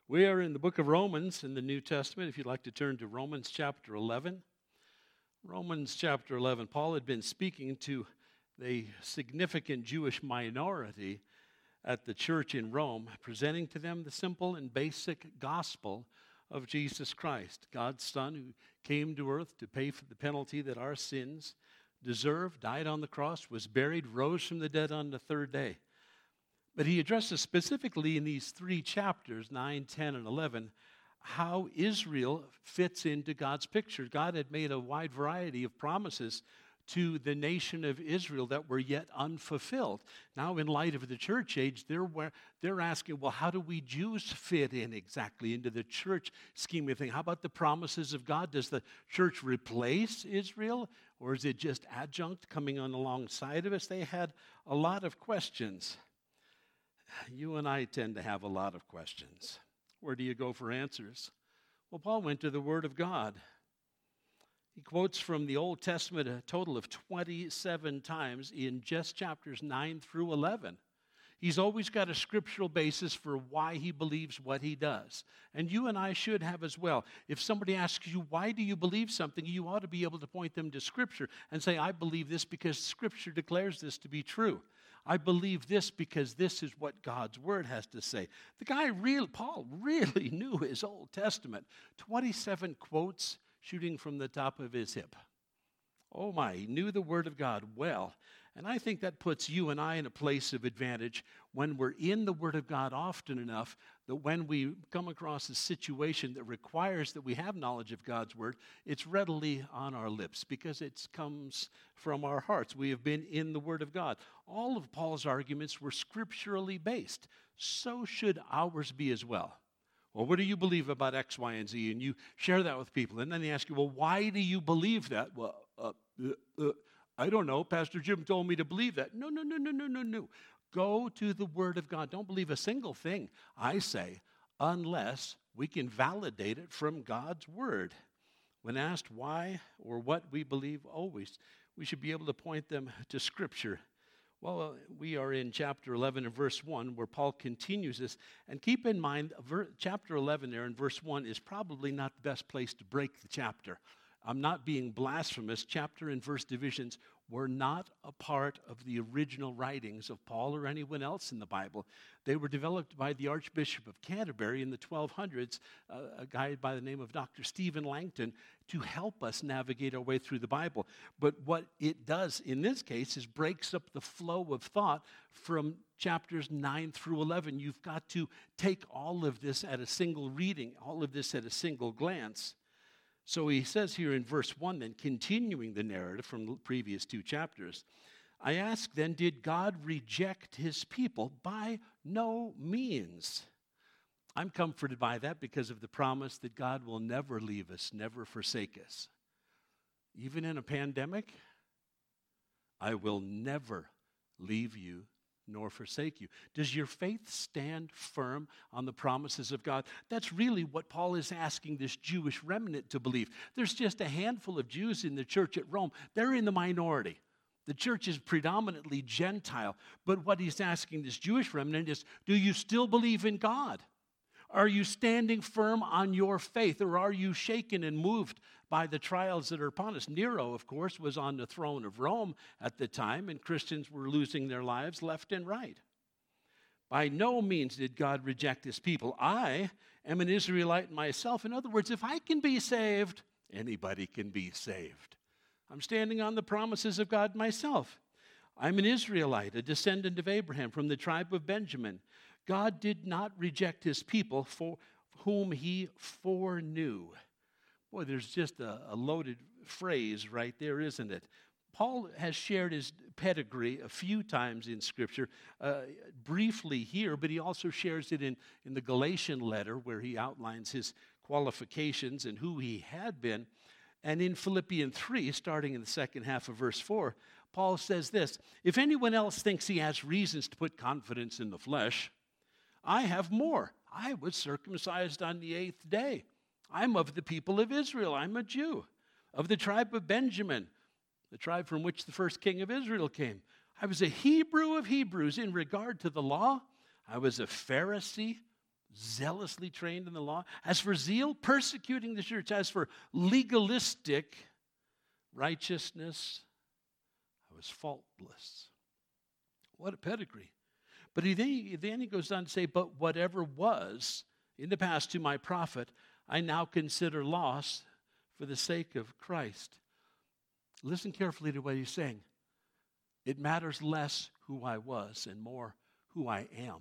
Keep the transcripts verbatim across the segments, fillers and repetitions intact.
We are in the book of Romans in the New Testament. If you'd like to turn to Romans chapter eleven. Romans chapter eleven. Paul had been speaking to the significant Jewish minority at the church in Rome, presenting to them the simple and basic gospel of Jesus Christ, God's Son who came to earth to pay for the penalty that our sins deserved, died on the cross, was buried, rose from the dead on the third day. But he addresses specifically in these three chapters, nine, ten, and eleven, how Israel fits into God's picture. God had made a wide variety of promises to the nation of Israel that were yet unfulfilled. Now, in light of the church age, they're, they're asking, well, how do we Jews fit in exactly into the church scheme of things? How about the promises of God? Does the church replace Israel, or is it just adjunct coming on alongside of us? They had a lot of questions. You and I tend to have a lot of questions. Where do you go for answers? Well, Paul went to the Word of God. He quotes from the Old Testament a total of twenty-seven times in just chapters nine through eleven. He's always got a scriptural basis for why he believes what he does. And you and I should have as well. If somebody asks you, why do you believe something, you ought to be able to point them to Scripture and say, I believe this because Scripture declares this to be true. I believe this because this is what God's Word has to say. The guy, real, Paul, really knew his Old Testament. twenty-seven quotes shooting from the top of his hip. Oh my, he knew the Word of God well. And I think that puts you and I in a place of advantage when we're in the Word of God often enough that when we come across a situation that requires that we have knowledge of God's Word, it's readily on our lips because it comes from our hearts. We have been in the Word of God. All of Paul's arguments were scripturally based. So should ours be as well. Well, what do you believe about X, Y, and Z? And you share that with people. And then they ask you, well, why do you believe that? Well, uh, uh, uh, I don't know. Pastor Jim told me to believe that. No, no, no, no, no, no, no. Go to the Word of God. Don't believe a single thing I say unless we can validate it from God's Word. When asked why or what we believe, always, we should be able to point them to Scripture. Well, we are in chapter eleven and verse one where Paul continues this. And keep in mind, ver- chapter eleven there in verse one is probably not the best place to break the chapter. I'm not being blasphemous. Chapter and verse divisions were not a part of the original writings of Paul or anyone else in the Bible. They were developed by the Archbishop of Canterbury in the twelve hundreds, uh, a guy by the name of Doctor Stephen Langton, to help us navigate our way through the Bible. But what it does in this case is breaks up the flow of thought from chapters nine through eleven. You've got to take all of this at a single reading, all of this at a single glance. So he says here in verse one, then, continuing the narrative from the previous two chapters, I ask then, did God reject his people? By no means. I'm comforted by that because of the promise that God will never leave us, never forsake us. Even in a pandemic, I will never leave you nor forsake you. Does your faith stand firm on the promises of God? That's really what Paul is asking this Jewish remnant to believe. There's just a handful of Jews in the church at Rome. They're in the minority. The church is predominantly Gentile. But what he's asking this Jewish remnant is, do you still believe in God? Are you standing firm on your faith, or are you shaken and moved by the trials that are upon us? Nero, of course, was on the throne of Rome at the time, and Christians were losing their lives left and right. By no means did God reject his people. I am an Israelite myself. In other words, if I can be saved, anybody can be saved. I'm standing on the promises of God myself. I'm an Israelite, a descendant of Abraham from the tribe of Benjamin. God did not reject his people for whom he foreknew. Boy, there's just a, a loaded phrase right there, isn't it? Paul has shared his pedigree a few times in Scripture, uh, briefly here, but he also shares it in, in the Galatian letter where he outlines his qualifications and who he had been. And in Philippians three, starting in the second half of verse four, Paul says this, if anyone else thinks he has reasons to put confidence in the flesh, I have more. I was circumcised on the eighth day. I'm of the people of Israel. I'm a Jew. Of the tribe of Benjamin, the tribe from which the first king of Israel came. I was a Hebrew of Hebrews in regard to the law. I was a Pharisee zealously trained in the law. As for zeal, persecuting the church. As for legalistic righteousness, I was faultless. What a pedigree. But he then, then he goes on to say, but whatever was in the past to my profit, I now consider loss for the sake of Christ. Listen carefully to what he's saying. It matters less who I was and more who I am.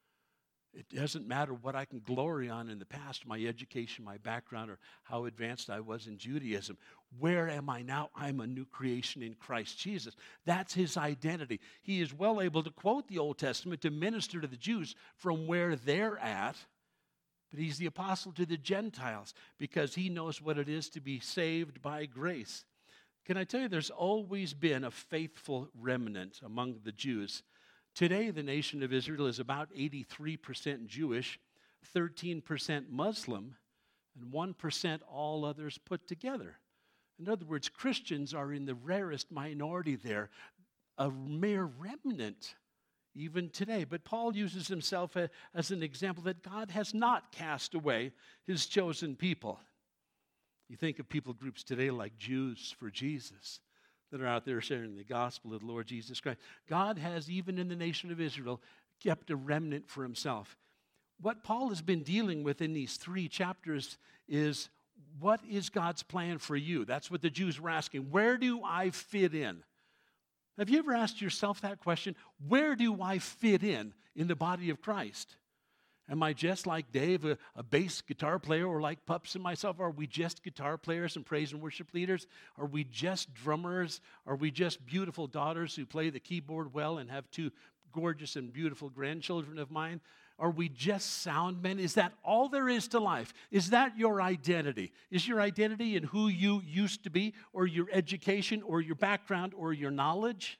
It doesn't matter what I can glory on in the past, my education, my background, or how advanced I was in Judaism. Where am I now? I'm a new creation in Christ Jesus. That's his identity. He is well able to quote the Old Testament to minister to the Jews from where they're at, but he's the apostle to the Gentiles because he knows what it is to be saved by grace. Can I tell you, there's always been a faithful remnant among the Jews. Today, the nation of Israel is about eighty-three percent Jewish, thirteen percent Muslim, and one percent all others put together. In other words, Christians are in the rarest minority there, a mere remnant even today. But Paul uses himself as an example that God has not cast away his chosen people. You think of people groups today like Jews for Jesus that are out there sharing the gospel of the Lord Jesus Christ. God has, even in the nation of Israel, kept a remnant for himself. What Paul has been dealing with in these three chapters is, what is God's plan for you? That's what the Jews were asking. Where do I fit in? Have you ever asked yourself that question? Where do I fit in in the body of Christ? Am I just like Dave, a, a bass guitar player, or like Pups and myself? Are we just guitar players and praise and worship leaders? Are we just drummers? Are we just beautiful daughters who play the keyboard well and have two gorgeous and beautiful grandchildren of mine? Are we just sound men? Is that all there is to life? Is that your identity? Is your identity in who you used to be, or your education, or your background, or your knowledge?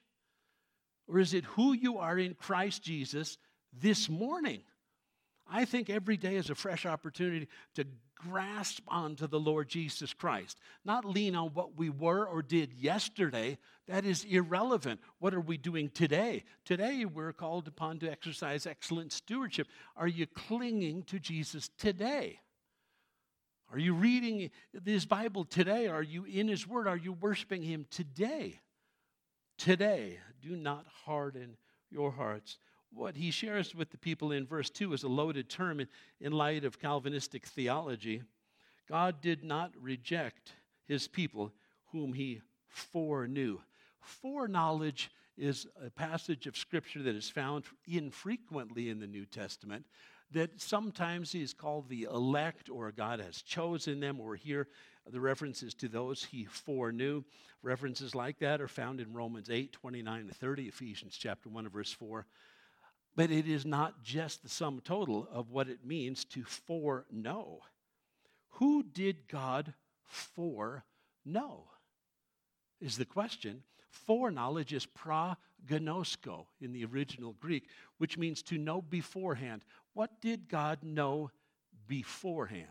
Or is it who you are in Christ Jesus this morning? I think every day is a fresh opportunity to grasp onto the Lord Jesus Christ, not lean on what we were or did yesterday. That is irrelevant. What are we doing today? Today, we're called upon to exercise excellent stewardship. Are you clinging to Jesus today? Are you reading this Bible today? Are you in his word? Are you worshiping him today? Today, do not harden your hearts. What he shares with the people in verse two is a loaded term in, in light of Calvinistic theology. God did not reject his people whom he foreknew. Foreknowledge is a passage of Scripture that is found infrequently in the New Testament, that sometimes is called the elect, or God has chosen them, or here the references to those he foreknew. References like that are found in Romans eight, twenty-nine to thirty, Ephesians chapter one, verse four. But it is not just the sum total of what it means to foreknow. Who did God foreknow? Is the question. Foreknowledge is prognosko in the original Greek, which means to know beforehand. What did God know beforehand?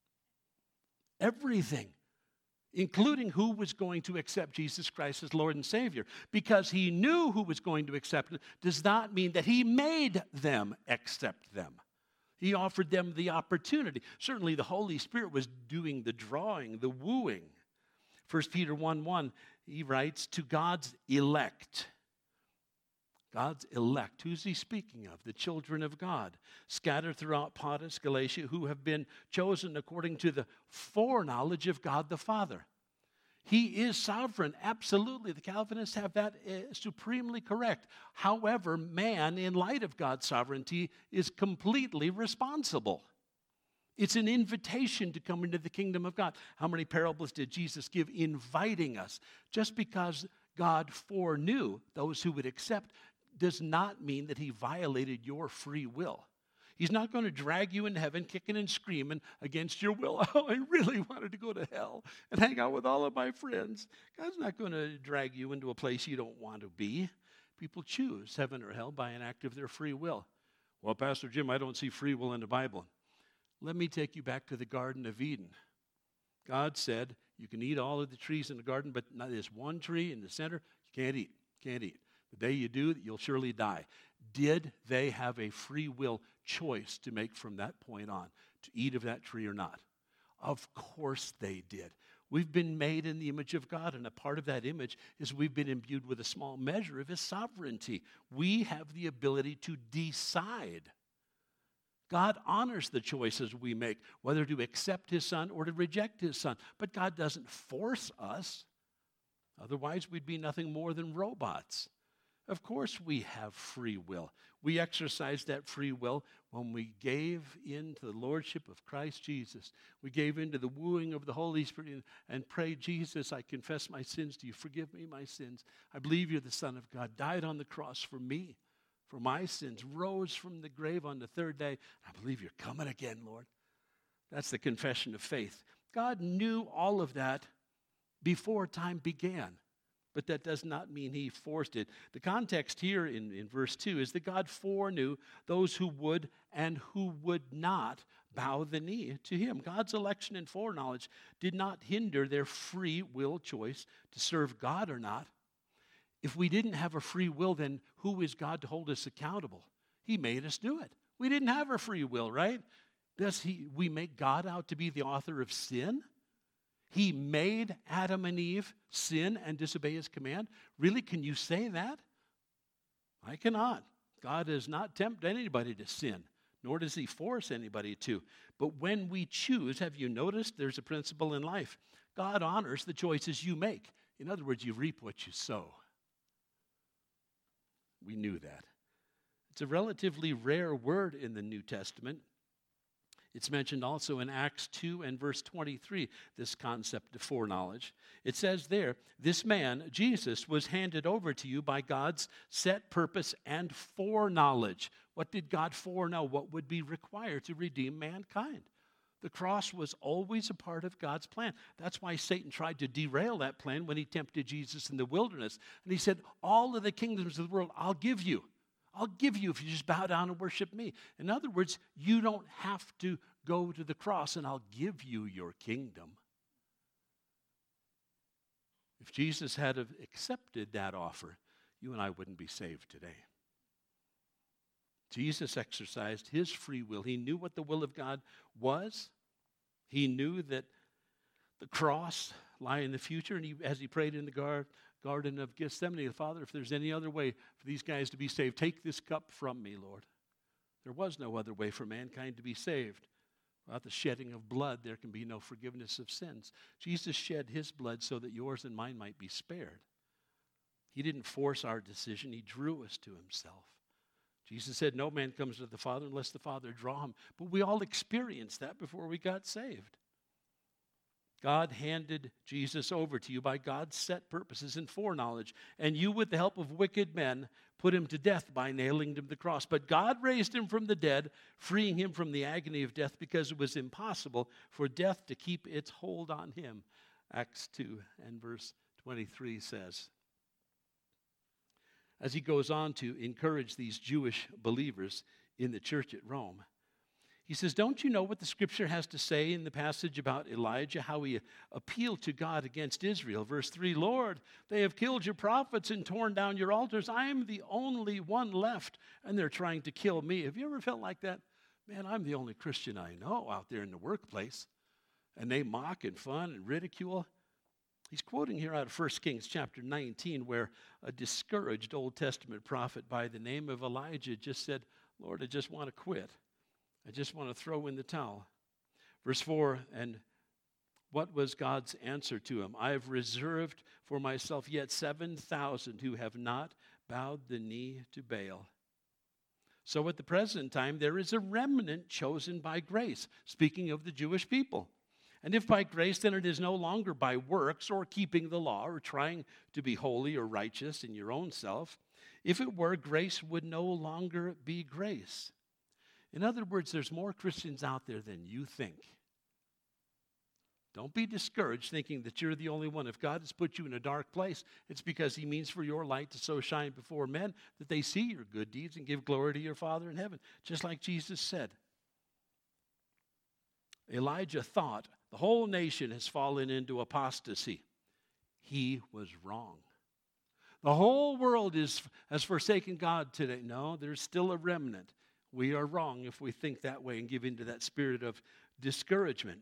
Everything, including who was going to accept Jesus Christ as Lord and Savior. Because he knew who was going to accept it does not mean that he made them accept them. He offered them the opportunity. Certainly the Holy Spirit was doing the drawing, the wooing. First Peter one one, he writes, to God's elect. God's elect. Who's he speaking of? The children of God, scattered throughout Pontus, Galatia, who have been chosen according to the foreknowledge of God the Father. He is sovereign, absolutely. The Calvinists have that uh, supremely correct. However, man, in light of God's sovereignty, is completely responsible. It's an invitation to come into the kingdom of God. How many parables did Jesus give inviting us? Just because God foreknew those who would accept does not mean that he violated your free will. He's not going to drag you into heaven kicking and screaming against your will. Oh, I really wanted to go to hell and hang out with all of my friends. God's not going to drag you into a place you don't want to be. People choose heaven or hell by an act of their free will. Well, Pastor Jim, I don't see free will in the Bible. Let me take you back to the Garden of Eden. God said, you can eat all of the trees in the garden, but not this one tree in the center, you can't eat, can't eat. The day you do, you'll surely die. Did they have a free will choice to make from that point on, to eat of that tree or not. Of course they did. We've been made in the image of God, and a part of that image is we've been imbued with a small measure of his sovereignty. We have the ability to decide. God honors the choices we make, whether to accept his son or to reject his son. But God doesn't force us. Otherwise, we'd be nothing more than robots. Of course we have free will. We exercised that free will when we gave in to the lordship of Christ Jesus. We gave in to the wooing of the Holy Spirit and, and prayed, Jesus, I confess my sins to you. Forgive me my sins. I believe you're the Son of God, died on the cross for me, for my sins, rose from the grave on the third day. I believe you're coming again, Lord. That's the confession of faith. God knew all of that before time began. But that does not mean he forced it. The context here in, in verse two is that God foreknew those who would and who would not bow the knee to him. God's election and foreknowledge did not hinder their free will choice to serve God or not. If we didn't have a free will, then who is God to hold us accountable? He made us do it. We didn't have our free will, right? Does he, we make God out to be the author of sin? He made Adam and Eve sin and disobey his command? Really, can you say that? I cannot. God does not tempt anybody to sin, nor does he force anybody to. But when we choose, have you noticed there's a principle in life? God honors the choices you make. In other words, you reap what you sow. We knew that. It's a relatively rare word in the New Testament. It's mentioned also in Acts two and verse twenty-three, this concept of foreknowledge. It says there, this man, Jesus, was handed over to you by God's set purpose and foreknowledge. What did God foreknow? What would be required to redeem mankind? The cross was always a part of God's plan. That's why Satan tried to derail that plan when he tempted Jesus in the wilderness. And he said, all of the kingdoms of the world, I'll give you. I'll give you if you just bow down and worship me. In other words, you don't have to go to the cross and I'll give you your kingdom. If Jesus had accepted that offer, you and I wouldn't be saved today. Jesus exercised his free will. He knew what the will of God was. He knew that the cross lay in the future, and he, as he prayed in the garden, Garden of Gethsemane, Father, if there's any other way for these guys to be saved, take this cup from me, Lord. There was no other way for mankind to be saved. Without the shedding of blood, there can be no forgiveness of sins. Jesus shed his blood so that yours and mine might be spared. He didn't force our decision. He drew us to himself. Jesus said, no man comes to the Father unless the Father draw him. But we all experienced that before we got saved. God handed Jesus over to you by God's set purposes and foreknowledge. And you, with the help of wicked men, put him to death by nailing him to the cross. But God raised him from the dead, freeing him from the agony of death, because it was impossible for death to keep its hold on him. Acts two and verse twenty-three says. As he goes on to encourage these Jewish believers in the church at Rome, he says, don't you know what the scripture has to say in the passage about Elijah, how he appealed to God against Israel? Verse three, Lord, they have killed your prophets and torn down your altars. I am the only one left, and they're trying to kill me. Have you ever felt like that? Man, I'm the only Christian I know out there in the workplace, and they mock and fun and ridicule. He's quoting here out of First Kings chapter nineteen, where a discouraged Old Testament prophet by the name of Elijah just said, Lord, I just want to quit. I just want to throw in the towel. Verse four, and what was God's answer to him? I have reserved for myself yet seven thousand who have not bowed the knee to Baal. So at the present time, there is a remnant chosen by grace, speaking of the Jewish people. And if by grace, then it is no longer by works or keeping the law or trying to be holy or righteous in your own self. If it were, grace would no longer be grace. In other words, there's more Christians out there than you think. Don't be discouraged thinking that you're the only one. If God has put you in a dark place, it's because he means for your light to so shine before men that they see your good deeds and give glory to your Father in heaven, just like Jesus said. Elijah thought the whole nation has fallen into apostasy. He was wrong. The whole world is, has forsaken God today. No, there's still a remnant. We are wrong if we think that way and give into that spirit of discouragement.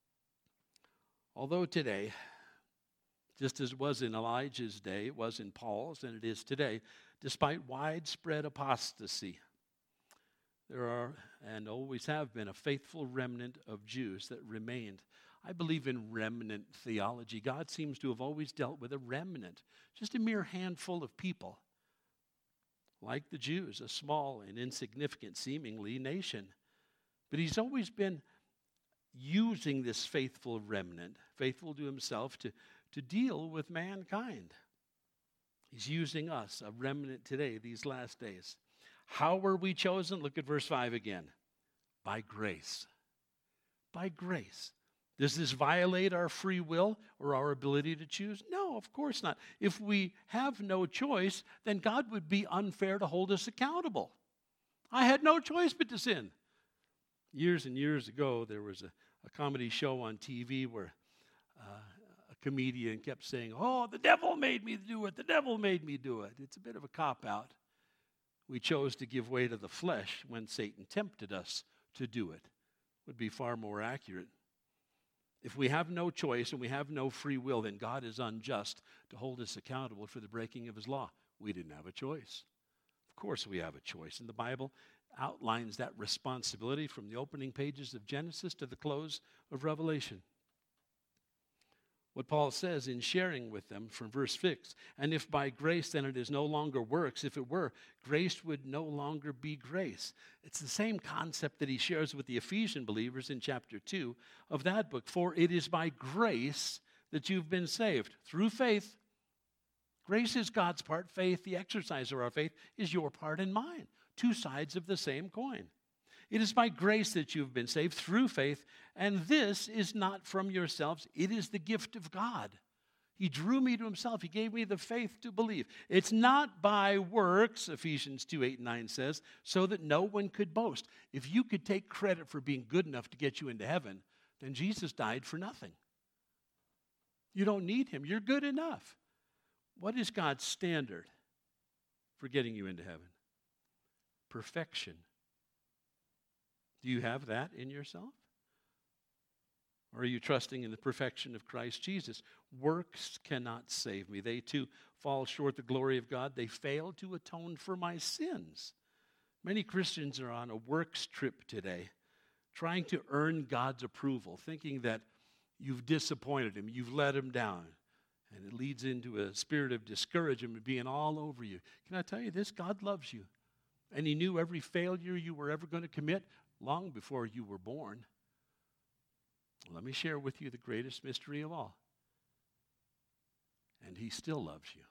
Although today, just as it was in Elijah's day, it was in Paul's, and it is today, despite widespread apostasy, there are and always have been a faithful remnant of Jews that remained. I believe in remnant theology. God seems to have always dealt with a remnant, just a mere handful of people. Like the Jews, a small and insignificant seemingly nation. But he's always been using this faithful remnant, faithful to himself, to, to deal with mankind. He's using us, a remnant today, these last days. How were we chosen? Look at verse five again. By grace. By grace. Does this violate our free will or our ability to choose? No, of course not. If we have no choice, then God would be unfair to hold us accountable. I had no choice but to sin. Years and years ago, there was a, a comedy show on T V where uh, a comedian kept saying, "Oh, the devil made me do it. The devil made me do it." It's a bit of a cop-out. We chose to give way to the flesh when Satan tempted us to do it. Would be far more accurate. If we have no choice and we have no free will, then God is unjust to hold us accountable for the breaking of his law. We didn't have a choice. Of course we have a choice. And the Bible outlines that responsibility from the opening pages of Genesis to the close of Revelation. What Paul says in sharing with them from verse six, and if by grace then it is no longer works, if it were, grace would no longer be grace. It's the same concept that he shares with the Ephesian believers in chapter two of that book. For it is by grace that you've been saved, through faith. Grace is God's part. Faith, the exercise of our faith, is your part and mine. Two sides of the same coin. It is by grace that you've been saved through faith, and this is not from yourselves. It is the gift of God. He drew me to himself. He gave me the faith to believe. It's not by works, Ephesians two, eight, and nine says, so that no one could boast. If you could take credit for being good enough to get you into heaven, then Jesus died for nothing. You don't need him. You're good enough. What is God's standard for getting you into heaven? Perfection. Do you have that in yourself? Or are you trusting in the perfection of Christ Jesus? Works cannot save me. They too fall short of the glory of God. They fail to atone for my sins. Many Christians are on a works trip today, trying to earn God's approval, thinking that you've disappointed him, you've let him down. And it leads into a spirit of discouragement being all over you. Can I tell you this? God loves you. And he knew every failure you were ever going to commit long before you were born. Let me share with you the greatest mystery of all. And he still loves you.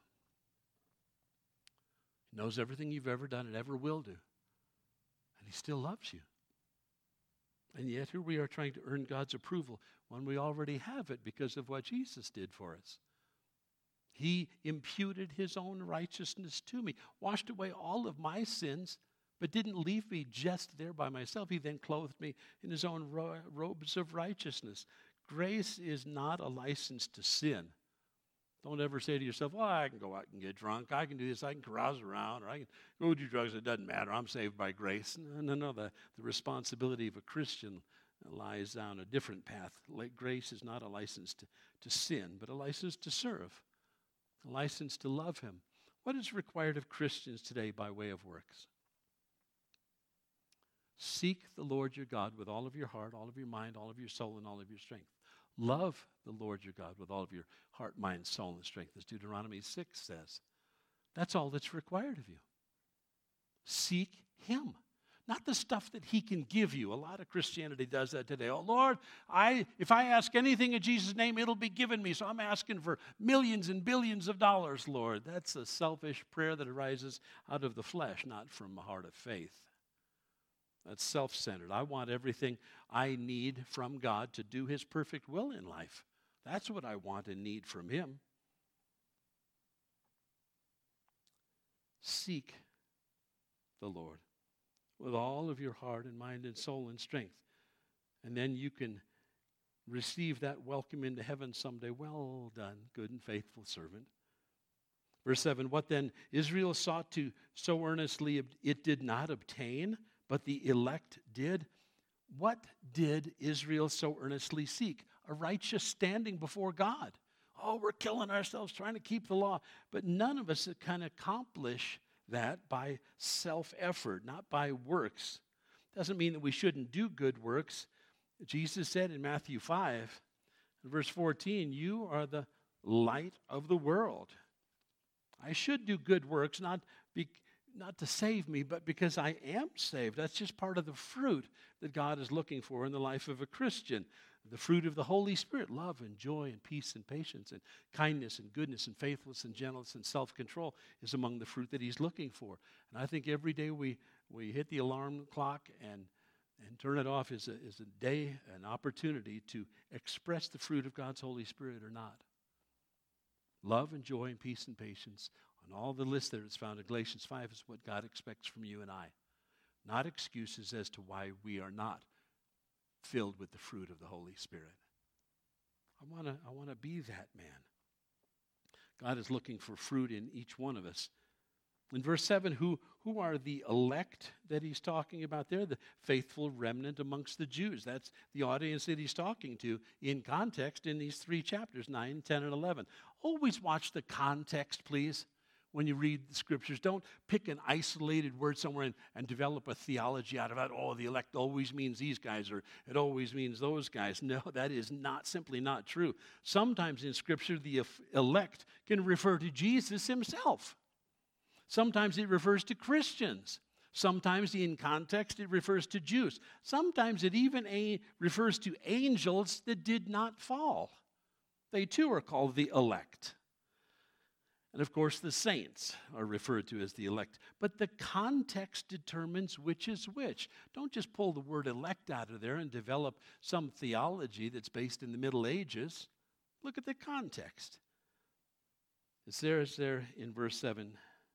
He knows everything you've ever done and ever will do. And he still loves you. And yet here we are trying to earn God's approval when we already have it because of what Jesus did for us. He imputed his own righteousness to me, washed away all of my sins, but didn't leave me just there by myself. He then clothed me in his own ro- robes of righteousness. Grace is not a license to sin. Don't ever say to yourself, well, I can go out and get drunk. I can do this. I can carouse around. Or I can go do drugs. It doesn't matter. I'm saved by grace. No, no, no. The, the responsibility of a Christian lies down a different path. Like grace is not a license to, to sin, but a license to serve, a license to love him. What is required of Christians today by way of works? Seek the Lord your God with all of your heart, all of your mind, all of your soul, and all of your strength. Love the Lord your God with all of your heart, mind, soul, and strength, as Deuteronomy six says. That's all that's required of you. Seek him, not the stuff that he can give you. A lot of Christianity does that today. Oh, Lord, I if I ask anything in Jesus' name, it'll be given me. So I'm asking for millions and billions of dollars, Lord. That's a selfish prayer that arises out of the flesh, not from a heart of faith. That's self-centered. I want everything I need from God to do his perfect will in life. That's what I want and need from him. Seek the Lord with all of your heart and mind and soul and strength. And then you can receive that welcome into heaven someday. Well done, good and faithful servant. Verse seven, what then Israel sought to so earnestly, it did not obtain, but the elect did. What did Israel so earnestly seek? A righteous standing before God. Oh, we're killing ourselves trying to keep the law. But none of us can accomplish that by self-effort, not by works. Doesn't mean that we shouldn't do good works. Jesus said in Matthew five, verse fourteen, you are the light of the world. I should do good works, not be, not to save me, but because I am saved. That's just part of the fruit that God is looking for in the life of a Christian. The fruit of the Holy Spirit, love and joy and peace and patience and kindness and goodness and faithfulness and gentleness and self-control is among the fruit that he's looking for. And I think every day we, we hit the alarm clock and, and turn it off is a, is a day, an opportunity to express the fruit of God's Holy Spirit or not. Love and joy and peace and patience on all the list that is found in Galatians five is what God expects from you and I. Not excuses as to why we are not filled with the fruit of the Holy Spirit. I want to I want to be that man. God is looking for fruit in each one of us. In verse seven, who, who are the elect that he's talking about there? The faithful remnant amongst the Jews. That's the audience that he's talking to in context in these three chapters, nine, ten, and eleven. Always watch the context, please. When you read the scriptures, don't pick an isolated word somewhere and, and develop a theology out of it. Oh, the elect always means these guys, or it always means those guys. No, that is not simply not true. Sometimes in Scripture, the elect can refer to Jesus himself. Sometimes it refers to Christians. Sometimes in context it refers to Jews. Sometimes it even a- refers to angels that did not fall. They too are called the elect. And of course, the saints are referred to as the elect. But the context determines which is which. Don't just pull the word elect out of there and develop some theology that's based in the Middle Ages. Look at the context. It's there, it's there in verse seven.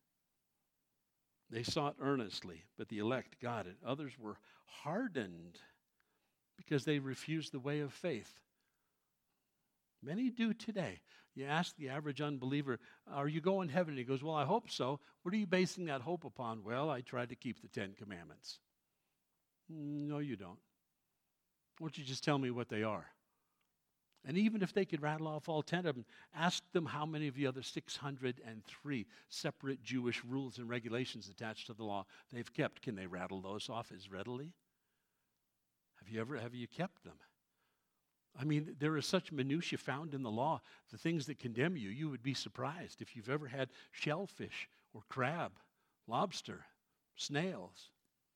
They sought earnestly, but the elect got it. Others were hardened because they refused the way of faith. Many do today. You ask the average unbeliever, are you going to heaven? And he goes, well, I hope so. What are you basing that hope upon? Well, I tried to keep the Ten Commandments. No, you don't. Why don't you just tell me what they are? And even if they could rattle off all ten of them, ask them how many of the other six hundred three separate Jewish rules and regulations attached to the law they've kept. Can they rattle those off as readily? Have you ever, have you kept them? I mean, there is such minutiae found in the law, the things that condemn you. You would be surprised if you've ever had shellfish or crab, lobster, snails,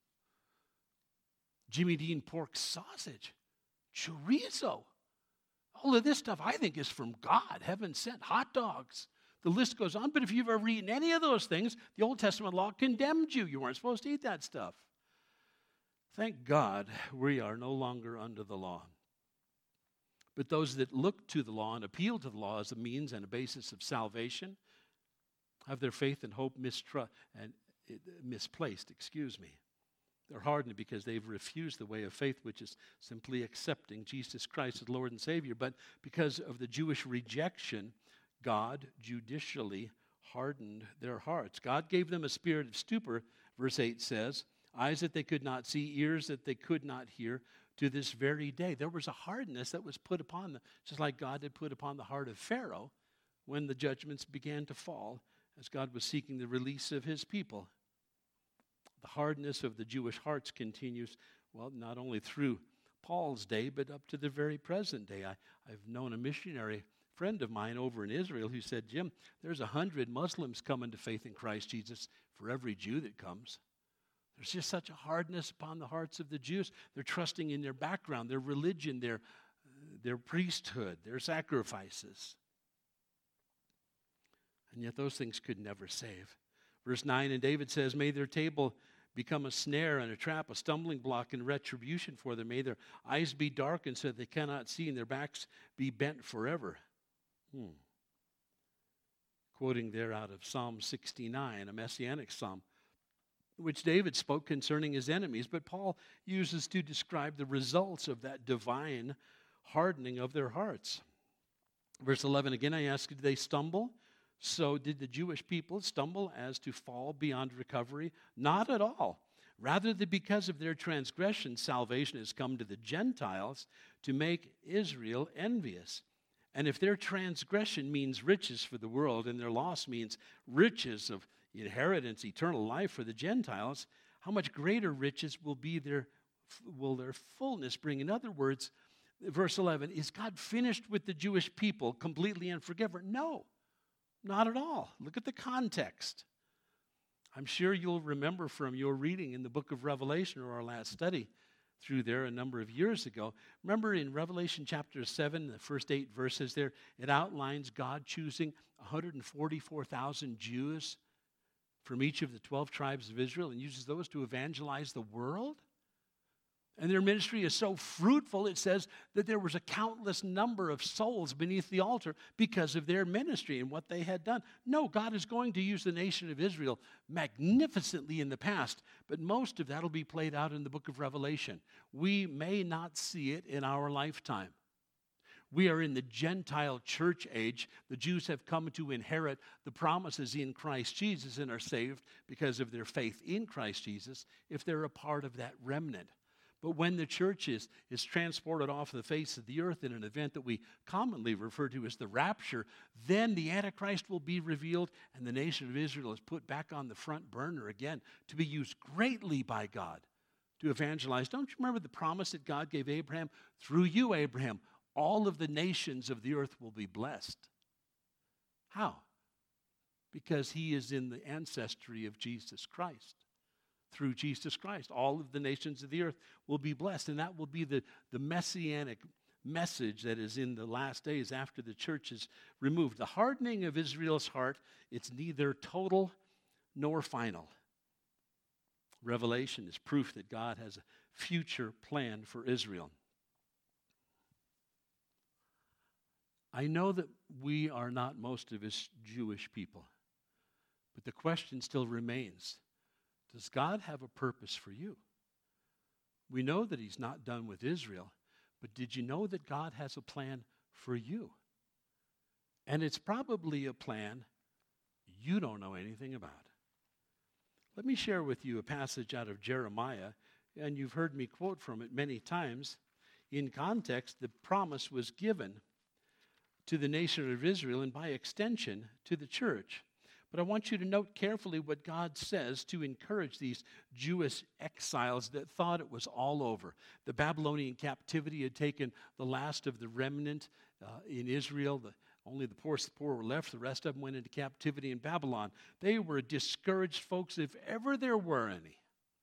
Jimmy Dean pork sausage, chorizo. All of this stuff I think is from God, heaven sent, hot dogs. The list goes on, but if you've ever eaten any of those things, the Old Testament law condemned you. You weren't supposed to eat that stuff. Thank God we are no longer under the law. But those that look to the law and appeal to the law as a means and a basis of salvation have their faith and hope mistru- and uh, misplaced, excuse me. They're hardened because they've refused the way of faith, which is simply accepting Jesus Christ as Lord and Savior. But because of the Jewish rejection, God judicially hardened their hearts. God gave them a spirit of stupor, verse eight says, eyes that they could not see, ears that they could not hear, to this very day. There was a hardness that was put upon them, just like God had put upon the heart of Pharaoh when the judgments began to fall as God was seeking the release of his people. The hardness of the Jewish hearts continues, well, not only through Paul's day, but up to the very present day. I, I've known a missionary friend of mine over in Israel who said, Jim, there's a hundred Muslims coming to faith in Christ Jesus for every Jew that comes. There's just such a hardness upon the hearts of the Jews. They're trusting in their background, their religion, their, their priesthood, their sacrifices. And yet those things could never save. Verse nine, and David says, may their table become a snare and a trap, a stumbling block and retribution for them. May their eyes be darkened so that they cannot see and their backs be bent forever. Hmm. Quoting there out of Psalm sixty-nine, a messianic psalm, which David spoke concerning his enemies, but Paul uses to describe the results of that divine hardening of their hearts. Verse eleven, again I ask, did they stumble? So did the Jewish people stumble as to fall beyond recovery? Not at all. Rather than because of their transgression, salvation has come to the Gentiles to make Israel envious. And if their transgression means riches for the world, and their loss means riches of inheritance, eternal life for the Gentiles, how much greater riches will be their will their fullness bring? In other words, verse eleven, is God finished with the Jewish people completely and forever? No, not at all. Look at the context. I'm sure you'll remember from your reading in the book of Revelation, or our last study through there a number of years ago. Remember in Revelation chapter seven, the first eight verses there, it outlines God choosing one hundred forty-four thousand Jews from each of the twelve tribes of Israel and uses those to evangelize the world. And their ministry is so fruitful, it says that there was a countless number of souls beneath the altar because of their ministry and what they had done. No, God is going to use the nation of Israel magnificently in the past, but most of that will be played out in the book of Revelation. We may not see it in our lifetime. We are in the Gentile church age. The Jews have come to inherit the promises in Christ Jesus and are saved because of their faith in Christ Jesus if they're a part of that remnant. But when the church is, is transported off the face of the earth in an event that we commonly refer to as the rapture, then the Antichrist will be revealed and the nation of Israel is put back on the front burner again to be used greatly by God to evangelize. Don't you remember the promise that God gave Abraham? Through you, Abraham, all of the nations of the earth will be blessed. How? Because he is in the ancestry of Jesus Christ. Through Jesus Christ, all of the nations of the earth will be blessed. And that will be the, the messianic message that is in the last days after the church is removed. The hardening of Israel's heart, it's neither total nor final. Revelation is proof that God has a future plan for Israel. I know that we are not most of us Jewish people, but the question still remains. Does God have a purpose for you? We know that he's not done with Israel, but did you know that God has a plan for you? And it's probably a plan you don't know anything about. Let me share with you a passage out of Jeremiah, and you've heard me quote from it many times. In context, the promise was given to the nation of Israel and by extension to the church. But I want you to note carefully what God says to encourage these Jewish exiles that thought it was all over. The Babylonian captivity had taken the last of the remnant uh, in Israel. The, only the poor, the poor were left. The rest of them went into captivity in Babylon. They were discouraged folks, if ever there were any.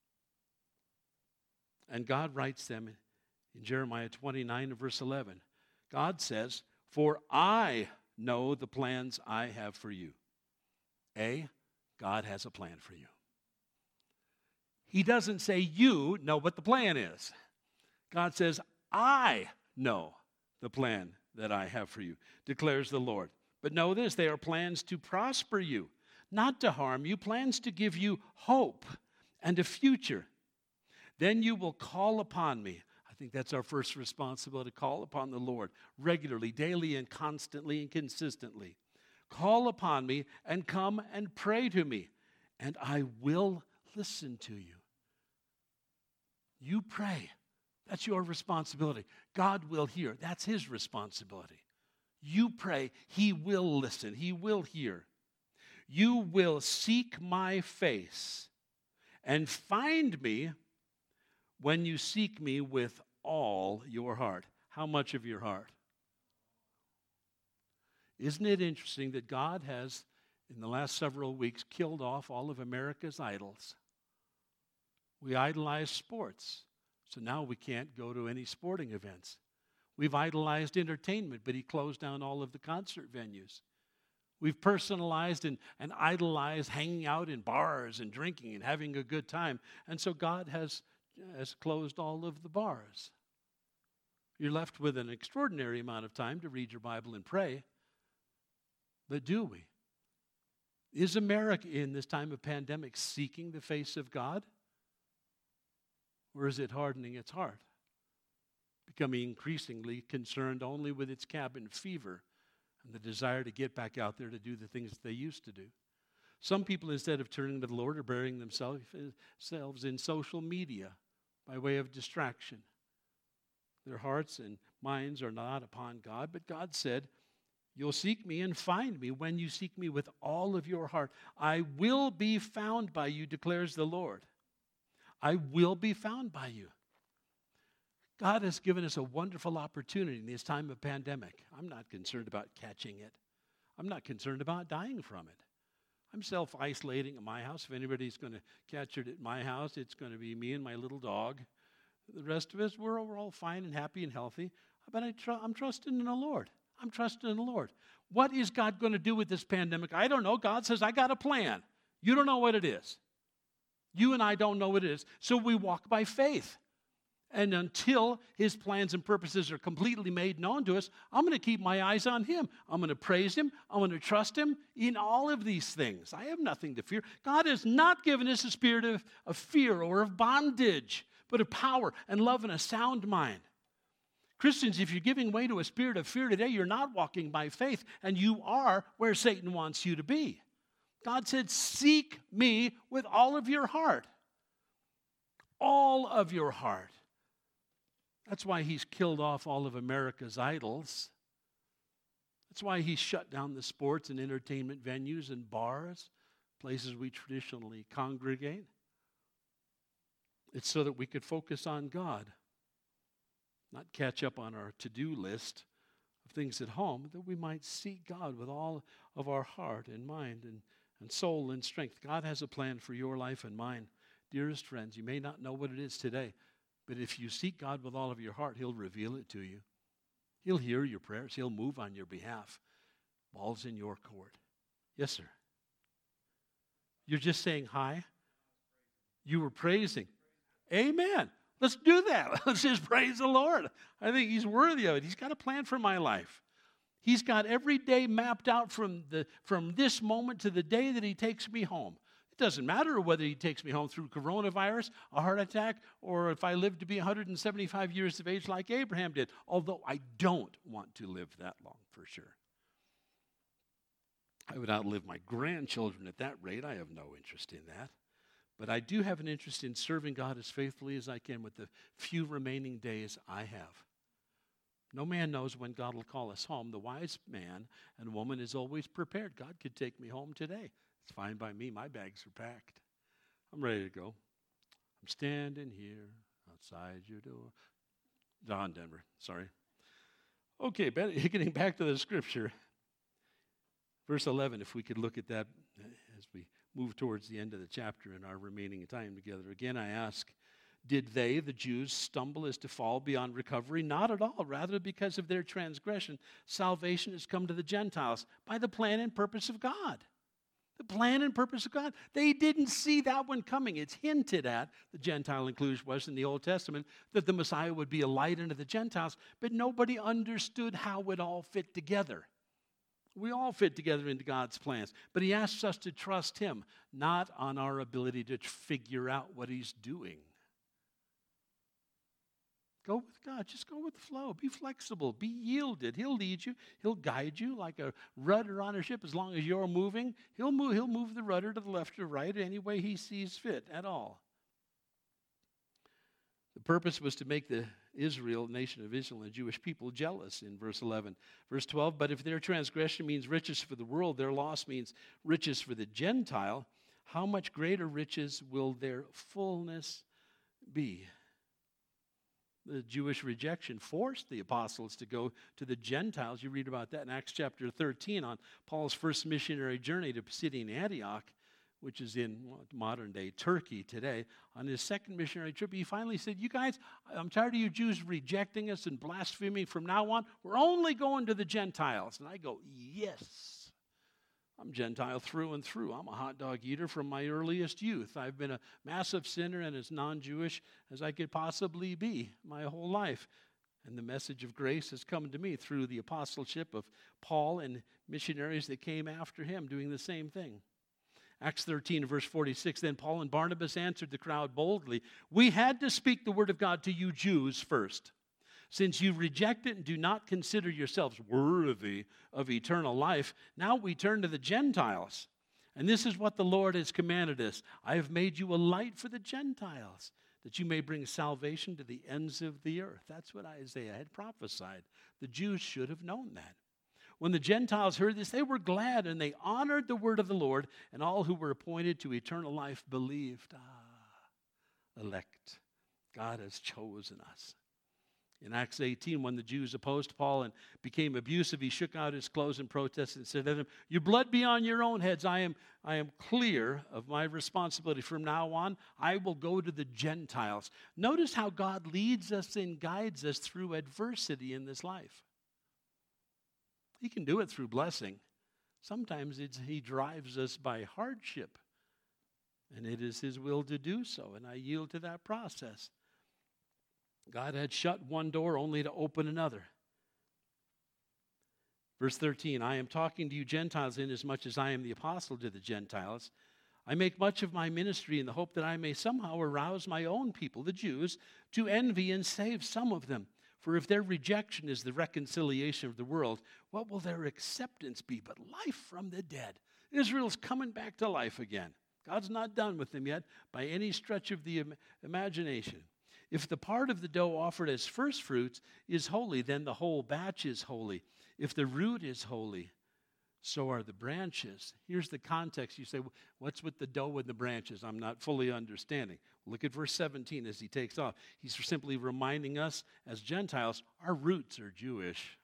And God writes them in Jeremiah twenty-nine, verse eleven. God says, "For I know the plans I have for you." A, God has a plan for you. He doesn't say you know what the plan is. God says, I know the plan that I have for you, declares the Lord. But know this, they are plans to prosper you, not to harm you, plans to give you hope and a future. Then you will call upon me. I think that's our first responsibility, call upon the Lord regularly, daily, and constantly and consistently. Call upon me and come and pray to me, and I will listen to you. You pray. That's your responsibility. God will hear. That's his responsibility. You pray. He will listen. He will hear. You will seek my face and find me when you seek me with all your heart. How much of your heart? Isn't it interesting that God has, in the last several weeks, killed off all of America's idols? We idolize sports, so now we can't go to any sporting events. We've idolized entertainment, but he closed down all of the concert venues. We've personalized and, and idolized hanging out in bars and drinking and having a good time, and so God has, has closed all of the bars. You're left with an extraordinary amount of time to read your Bible and pray. But do we? Is America in this time of pandemic seeking the face of God? Or is it hardening its heart? Becoming increasingly concerned only with its cabin fever and the desire to get back out there to do the things that they used to do. Some people, instead of turning to the Lord, are burying themselves themselves in social media by way of distraction. Their hearts and minds are not upon God, but God said, you'll seek me and find me when you seek me with all of your heart. I will be found by you, declares the Lord. I will be found by you. God has given us a wonderful opportunity in this time of pandemic. I'm not concerned about catching it. I'm not concerned about dying from it. I'm self-isolating at my house. If anybody's going to catch it at my house, it's going to be me and my little dog. The rest of us, we're, we're all fine and happy and healthy. But I tr- I'm trusting in the Lord. I'm trusting in the Lord. What is God going to do with this pandemic? I don't know. God says, I got a plan. You don't know what it is. You and I don't know what it is. So we walk by faith. And until his plans and purposes are completely made known to us, I'm going to keep my eyes on him. I'm going to praise him. I'm going to trust him in all of these things. I have nothing to fear. God has not given us a spirit of, of fear or of bondage, but of power and love and a sound mind. Christians, if you're giving way to a spirit of fear today, you're not walking by faith, and you are where Satan wants you to be. God said, seek me with all of your heart. All of your heart. That's why he's killed off all of America's idols. That's why he's shut down the sports and entertainment venues and bars, places we traditionally congregate. It's so that we could focus on God, not catch up on our to-do list of things at home, that we might seek God with all of our heart and mind and, and soul and strength. God has a plan for your life and mine. Dearest friends, you may not know what it is today, but if you seek God with all of your heart, he'll reveal it to you. He'll hear your prayers. He'll move on your behalf. Ball's in your court. Yes, sir. You're just saying hi? You were praising. Amen. Let's do that. Let's just praise the Lord. I think he's worthy of it. He's got a plan for my life. He's got every day mapped out from, the, from this moment to the day that he takes me home. It doesn't matter whether he takes me home through coronavirus, a heart attack, or if I live to be one hundred seventy-five years of age like Abraham did, although I don't want to live that long for sure. I would outlive my grandchildren at that rate. I have no interest in that. But I do have an interest in serving God as faithfully as I can with the few remaining days I have. No man knows when God will call us home. The wise man and woman is always prepared. God could take me home today. It's fine by me. My bags are packed. I'm ready to go. I'm standing here outside your door. Don Denver, sorry. Okay, getting back to the scripture. Verse eleven, if we could look at that as we move towards the end of the chapter in our remaining time together. Again, I ask, did they, the Jews, stumble as to fall beyond recovery? Not at all. Rather, because of their transgression, salvation has come to the Gentiles by the plan and purpose of God. The plan and purpose of God. They didn't see that one coming. It's hinted at, the Gentile inclusion was in the Old Testament, that the Messiah would be a light unto the Gentiles, but nobody understood how it all fit together. We all fit together into God's plans, but he asks us to trust him, not on our ability to figure out what he's doing. Go with God. Just go with the flow. Be flexible. Be yielded. He'll lead you. He'll guide you like a rudder on a ship. As long as you're moving, he'll move, he'll move the rudder to the left or right any way he sees fit at all. The purpose was to make the Israel, nation of Israel, and the Jewish people jealous in verse eleven. Verse twelve, but if their transgression means riches for the world, their loss means riches for the Gentile, how much greater riches will their fullness be? The Jewish rejection forced the apostles to go to the Gentiles. You read about that in Acts chapter thirteen on Paul's first missionary journey to Pisidian Antioch, which is in modern-day Turkey today. On his second missionary trip, he finally said, you guys, I'm tired of you Jews rejecting us and blaspheming. From now on, we're only going to the Gentiles. And I go, yes. I'm Gentile through and through. I'm a hot dog eater from my earliest youth. I've been a massive sinner and as non-Jewish as I could possibly be my whole life. And the message of grace has come to me through the apostleship of Paul and missionaries that came after him doing the same thing. Acts thirteen, verse forty-six, then Paul and Barnabas answered the crowd boldly, we had to speak the word of God to you Jews first. Since you reject it and do not consider yourselves worthy of eternal life, now we turn to the Gentiles. And this is what the Lord has commanded us. I have made you a light for the Gentiles, that you may bring salvation to the ends of the earth. That's what Isaiah had prophesied. The Jews should have known that. When the Gentiles heard this, they were glad, and they honored the word of the Lord, and all who were appointed to eternal life believed. Ah, elect. God has chosen us. In Acts eighteen, when the Jews opposed Paul and became abusive, he shook out his clothes in protest and said to them, "Your blood be on your own heads. I am, I am clear of my responsibility. From now on, I will go to the Gentiles." Notice how God leads us and guides us through adversity in this life. He can do it through blessing. Sometimes it's, he drives us by hardship, and it is his will to do so, and I yield to that process. God had shut one door only to open another. Verse thirteen, I am talking to you Gentiles inasmuch as I am the apostle to the Gentiles. I make much of my ministry in the hope that I may somehow arouse my own people, the Jews, to envy and save some of them. For if their rejection is the reconciliation of the world, what will their acceptance be but life from the dead? Israel's coming back to life again. God's not done with them yet by any stretch of the im- imagination. If the part of the dough offered as first fruits is holy, then the whole batch is holy. If the root is holy, so are the branches. Here's the context. You say, what's with the dough and the branches? I'm not fully understanding. Look at verse seventeen as he takes off. He's simply reminding us as Gentiles, our roots are Jewish.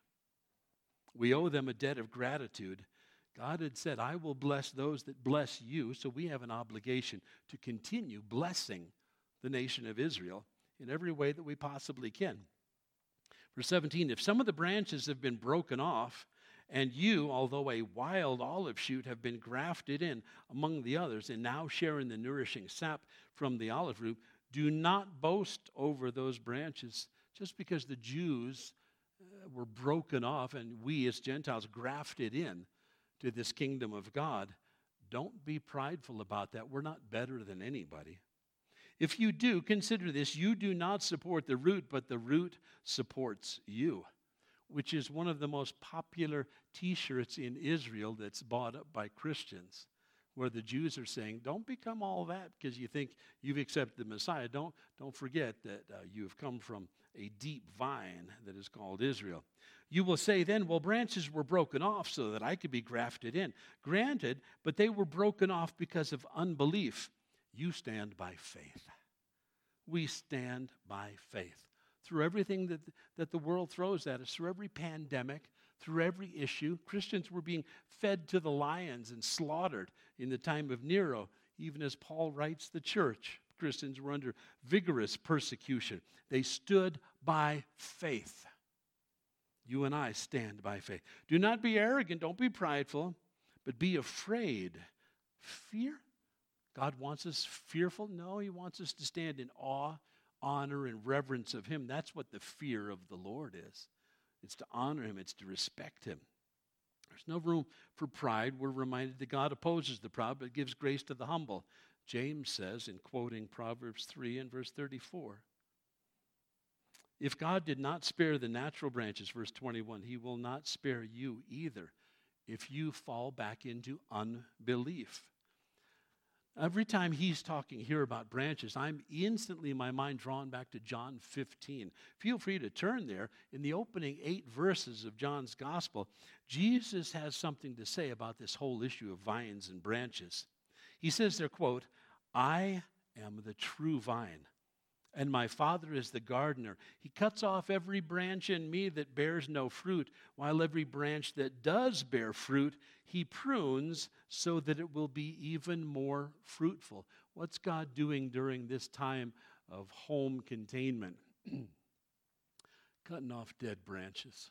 We owe them a debt of gratitude. God had said, I will bless those that bless you, so we have an obligation to continue blessing the nation of Israel in every way that we possibly can. Verse seventeen, if some of the branches have been broken off, and you, although a wild olive shoot, have been grafted in among the others, and now share in the nourishing sap from the olive root, do not boast over those branches. Just because the Jews uh, were broken off and we as Gentiles grafted in to this kingdom of God, don't be prideful about that. We're not better than anybody. If you do, consider this, you do not support the root, but the root supports you, which is one of the most popular T-shirts in Israel that's bought up by Christians, where the Jews are saying, don't become all that because you think you've accepted the Messiah. Don't, don't forget that uh, you have come from a deep vine that is called Israel. You will say then, well, branches were broken off so that I could be grafted in. Granted, but they were broken off because of unbelief. You stand by faith. We stand by faith. Through everything that, that the world throws at us, through every pandemic, through every issue, Christians were being fed to the lions and slaughtered in the time of Nero. Even as Paul writes the church, Christians were under vigorous persecution. They stood by faith. You and I stand by faith. Do not be arrogant, don't be prideful, but be afraid. Fear? God wants us fearful? No, he wants us to stand in awe, honor, and reverence of him. That's what the fear of the Lord is. It's to honor him. It's to respect him. There's no room for pride. We're reminded that God opposes the proud, but gives grace to the humble. James says, in quoting Proverbs three and verse thirty-four, if God did not spare the natural branches, verse twenty-one, he will not spare you either if you fall back into unbelief. Every time he's talking here about branches, I'm instantly in my mind drawn back to John fifteen. Feel free to turn there. In the opening eight verses of John's gospel, Jesus has something to say about this whole issue of vines and branches. He says there, quote, I am the true vine, and my Father is the gardener. He cuts off every branch in me that bears no fruit, while every branch that does bear fruit, he prunes so that it will be even more fruitful. What's God doing during this time of home containment? Cutting off dead branches.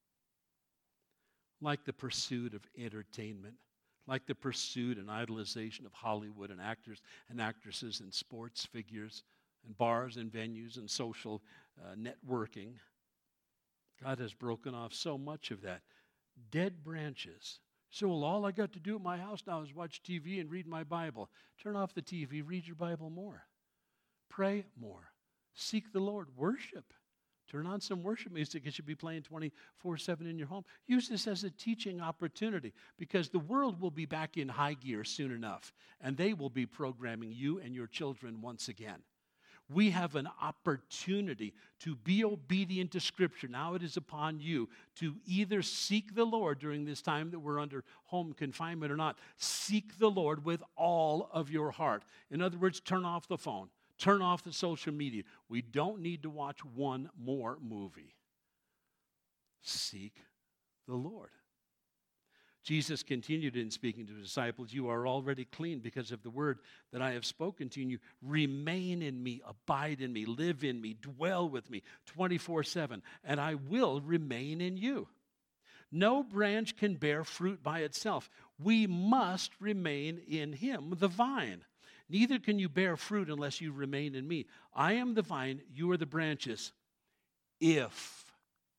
Like the pursuit of entertainment, like the pursuit and idolization of Hollywood and actors and actresses and sports figures and bars and venues and social uh, networking. God has broken off so much of that. Dead branches. So, well, all I got to do at my house now is watch T V and read my Bible. Turn off the T V, read your Bible more. Pray more. Seek the Lord. Worship. Turn on some worship music. It should be playing twenty-four seven in your home. Use this as a teaching opportunity because the world will be back in high gear soon enough, and they will be programming you and your children once again. We have an opportunity to be obedient to Scripture. Now it is upon you to either seek the Lord during this time that we're under home confinement or not. Seek the Lord with all of your heart. In other words, turn off the phone. Turn off the social media. We don't need to watch one more movie. Seek the Lord. Jesus continued in speaking to his disciples, you are already clean because of the word that I have spoken to you. Remain in me, abide in me, live in me, dwell with me twenty-four seven, and I will remain in you. No branch can bear fruit by itself. We must remain in him, the vine. Neither can you bear fruit unless you remain in me. I am the vine, you are the branches. If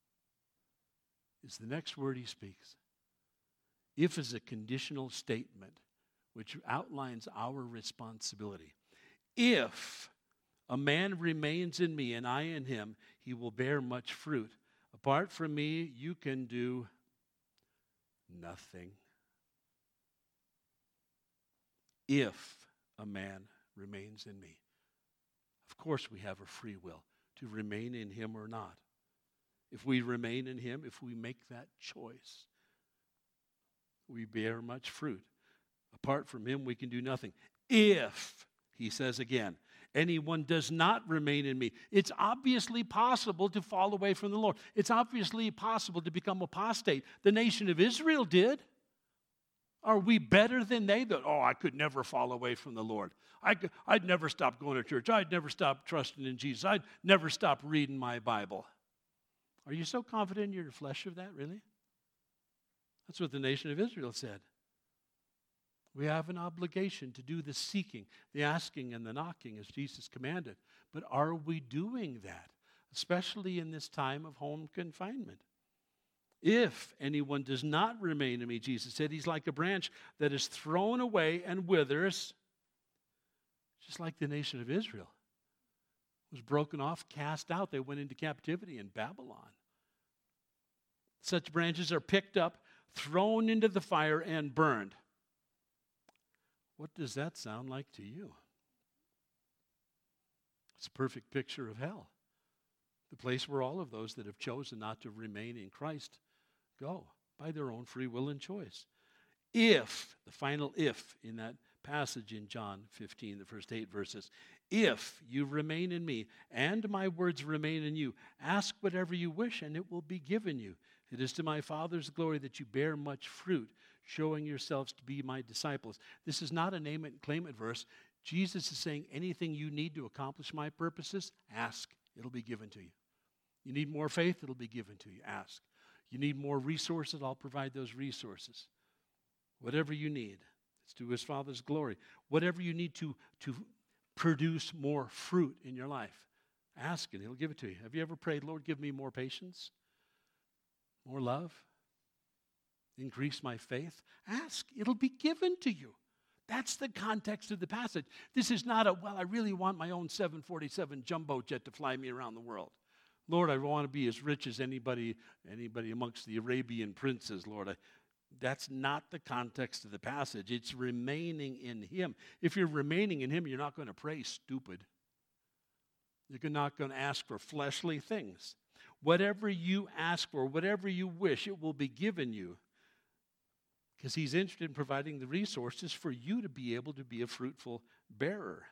is the next word he speaks. If is a conditional statement which outlines our responsibility. If a man remains in me and I in him, he will bear much fruit. Apart from me, you can do nothing. If a man remains in me. Of course, we have a free will to remain in him or not. If we remain in him, if we make that choice, we bear much fruit. Apart from him, we can do nothing. If, he says again, anyone does not remain in me, it's obviously possible to fall away from the Lord. It's obviously possible to become apostate. The nation of Israel did. Are we better than they? That, oh, I could never fall away from the Lord. I could, I'd never stop going to church. I'd never stop trusting in Jesus. I'd never stop reading my Bible. Are you so confident in your flesh of that, really? That's what the nation of Israel said. We have an obligation to do the seeking, the asking, and the knocking as Jesus commanded. But are we doing that, especially in this time of home confinement? If anyone does not remain in me, Jesus said, he's like a branch that is thrown away and withers, just like the nation of Israel. It was broken off, cast out. They went into captivity in Babylon. Such branches are picked up, thrown into the fire, and burned. What does that sound like to you? It's a perfect picture of hell. The place where all of those that have chosen not to remain in Christ go by their own free will and choice. If, the final if in that passage in John fifteen, the first eight verses, if you remain in me and my words remain in you, ask whatever you wish and it will be given you. It is to my Father's glory that you bear much fruit, showing yourselves to be my disciples. This is not a name it and claim it verse. Jesus is saying anything you need to accomplish my purposes, ask. It'll be given to you. You need more faith, it'll be given to you. Ask. You need more resources, I'll provide those resources. Whatever you need, it's to his Father's glory. Whatever you need to, to produce more fruit in your life, ask and he'll give it to you. Have you ever prayed, Lord, give me more patience, more love, increase my faith? Ask, it'll be given to you. That's the context of the passage. This is not a, well, I really want my own seven forty-seven jumbo jet to fly me around the world. Lord, I want to be as rich as anybody anybody amongst the Arabian princes, Lord. I, that's not the context of the passage. It's remaining in him. If you're remaining in him, you're not going to pray stupid. You're not going to ask for fleshly things. Whatever you ask for, whatever you wish, it will be given you. Because he's interested in providing the resources for you to be able to be a fruitful bearer.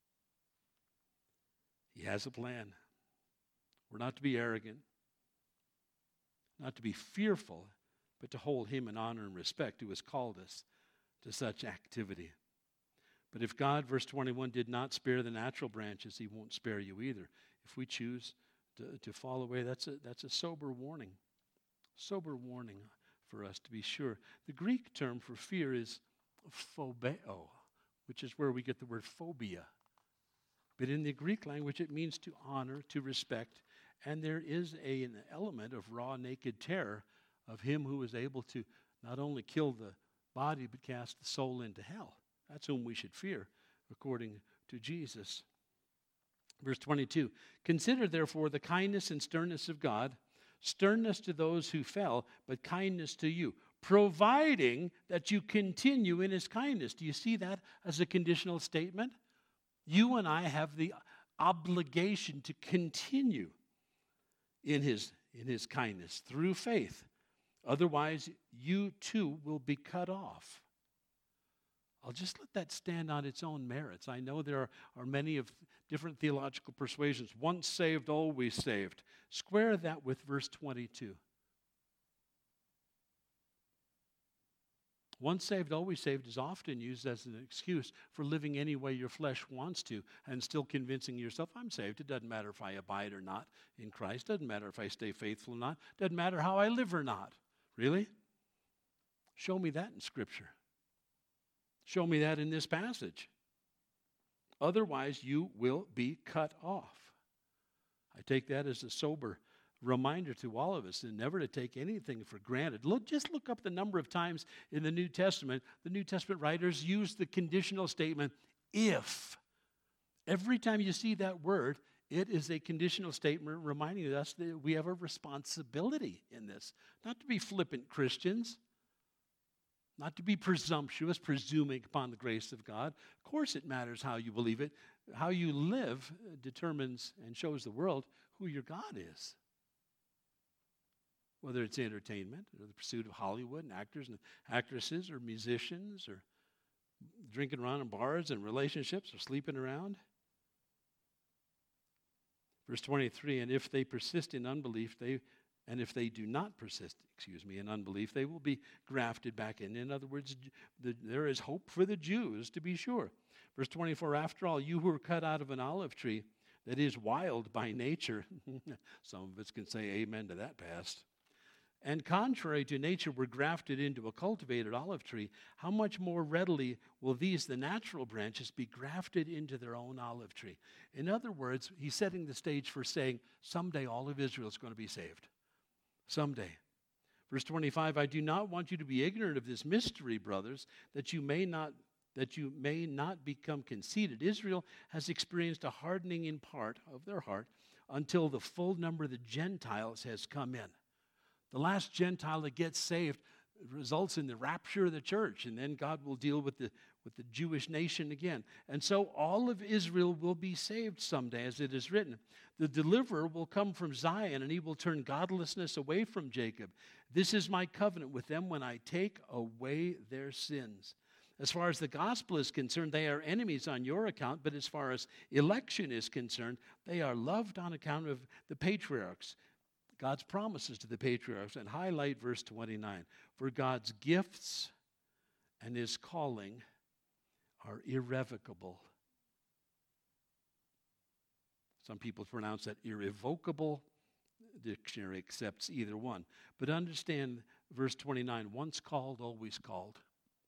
He has a plan. We're not to be arrogant, not to be fearful, but to hold him in honor and respect who has called us to such activity. But if God, verse twenty-one, did not spare the natural branches, he won't spare you either. If we choose to, to fall away, that's a, that's a sober warning. Sober warning for us to be sure. The Greek term for fear is phobeo, which is where we get the word phobia. But in the Greek language, it means to honor, to respect, and there is a, an element of raw, naked terror of him who is able to not only kill the body, but cast the soul into hell. That's whom we should fear, according to Jesus. Verse twenty-two, consider therefore the kindness and sternness of God, sternness to those who fell, but kindness to you, providing that you continue in his kindness. Do you see that as a conditional statement? You and I have the obligation to continue in his, in his kindness through faith. Otherwise, you too will be cut off. I'll just let that stand on its own merits. I know there are, are many of different theological persuasions. Once saved, always saved. Square that with verse twenty-two. Once saved, always saved is often used as an excuse for living any way your flesh wants to and still convincing yourself, I'm saved. It doesn't matter if I abide or not in Christ. Doesn't matter if I stay faithful or not. Doesn't matter how I live or not. Really? Show me that in Scripture. Show me that in this passage. Otherwise, you will be cut off. I take that as a sober reminder to all of us and never to take anything for granted. Look, just look up the number of times in the New Testament the New Testament writers use the conditional statement, if. Every time you see that word, it is a conditional statement reminding us that we have a responsibility in this. Not to be flippant Christians, not to be presumptuous, presuming upon the grace of God. Of course it matters how you believe it. How you live determines and shows the world who your God is. Whether it's entertainment or the pursuit of Hollywood and actors and actresses or musicians or drinking around in bars and relationships or sleeping around. Verse twenty-three, and if they persist in unbelief, they and if they do not persist, excuse me, in unbelief, they will be grafted back in. In other words, the, there is hope for the Jews, to be sure. Verse twenty-four, after all, you who were cut out of an olive tree that is wild by nature, some of us can say amen to that past, and contrary to nature were grafted into a cultivated olive tree, how much more readily will these, the natural branches, be grafted into their own olive tree? In other words, he's setting the stage for saying, someday all of Israel is going to be saved. Someday. Verse twenty-five, I do not want you to be ignorant of this mystery, brothers, that you may not that you may not become conceited. Israel has experienced a hardening in part of their heart until the full number of the Gentiles has come in. The last Gentile that gets saved results in the rapture of the church, and then God will deal with the, with the Jewish nation again. And so all of Israel will be saved someday, as it is written. The deliverer will come from Zion, and he will turn godlessness away from Jacob. This is my covenant with them when I take away their sins. As far as the gospel is concerned, they are enemies on your account, but as far as election is concerned, they are loved on account of the patriarchs. God's promises to the patriarchs, and highlight verse twenty-nine. For God's gifts and his calling are irrevocable. Some people pronounce that irrevocable. Dictionary accepts either one. But understand verse twenty-nine, once called, always called.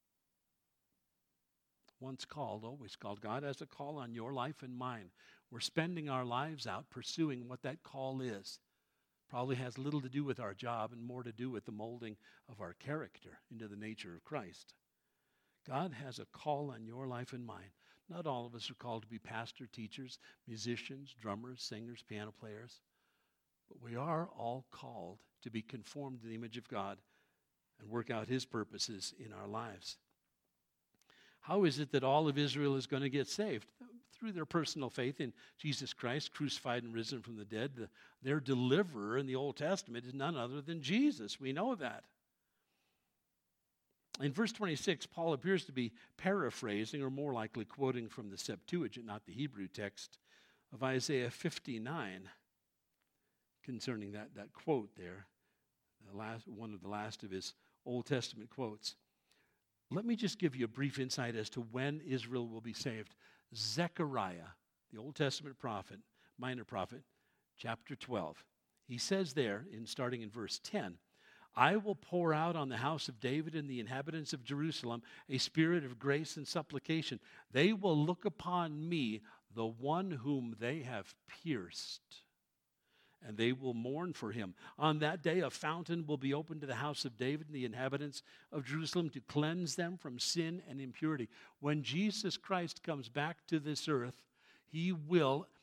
Once called, always called. God has a call on your life and mine. We're spending our lives out pursuing what that call is. Probably has little to do with our job and more to do with the molding of our character into the nature of Christ. God has a call on your life and mine. Not all of us are called to be pastor, teachers, musicians, drummers, singers, piano players. But we are all called to be conformed to the image of God and work out his purposes in our lives. How is it that all of Israel is going to get saved? Through their personal faith in Jesus Christ, crucified and risen from the dead. The, their deliverer in the Old Testament is none other than Jesus. We know that. In verse twenty-six, Paul appears to be paraphrasing, or more likely quoting from the Septuagint, not the Hebrew text, of Isaiah fifty-nine, concerning that, that quote there, the last, one of the last of his Old Testament quotes. Let me just give you a brief insight as to when Israel will be saved. Zechariah, the Old Testament prophet, minor prophet, chapter twelve. He says there, in starting in verse ten, I will pour out on the house of David and the inhabitants of Jerusalem a spirit of grace and supplication. They will look upon me, the one whom they have pierced, and they will mourn for him. On that day, a fountain will be opened to the house of David and the inhabitants of Jerusalem to cleanse them from sin and impurity. When Jesus Christ comes back to this earth, he will